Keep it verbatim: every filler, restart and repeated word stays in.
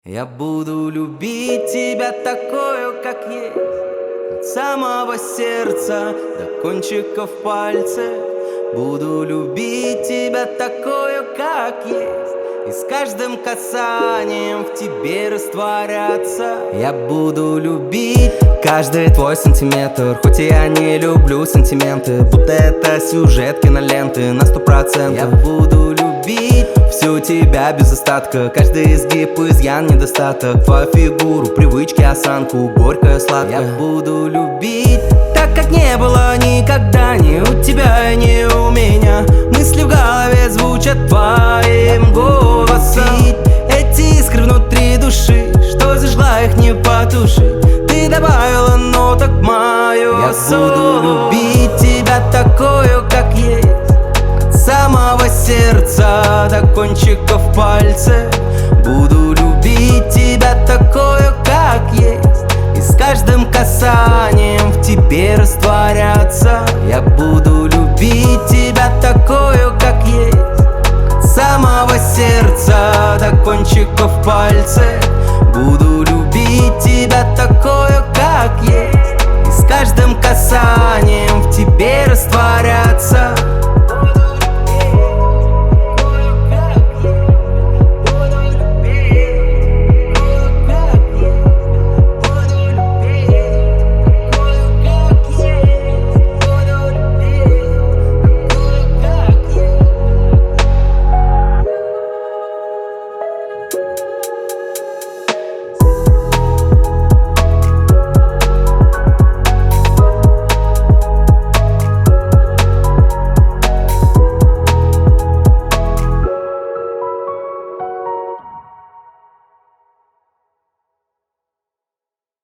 Я буду любить тебя такую, как есть, от самого сердца до кончиков пальцев. Буду любить тебя такую, как есть, и с каждым касанием в тебе растворяться. Я буду любить каждый твой сантиметр, хоть и я не люблю сантименты, будто это сюжет киноленты на сто процентов. Я буду любить всю тебя без остатка, каждый изгиб, изъян, недостаток, твою фигуру, привычки, осанку, горькое, сладкое. Я буду любить так, как не было никогда, ни у тебя, ни у меня. Мысли в голове звучат твоим голосом. Эти искры внутри души, что зажгла их, не потушить. Ты добавила ноток в мою Я буду любить тебя такую, как есть, от самого сердца до кончиков пальцев. Буду любить тебя такую, как есть, и с каждым касанием в тебе растворяться. Я буду любить тебя такую, как есть, от самого сердца до кончиков пальцев. Буду любить тебя такую, как есть, и с каждым касанием в тебе растворяться.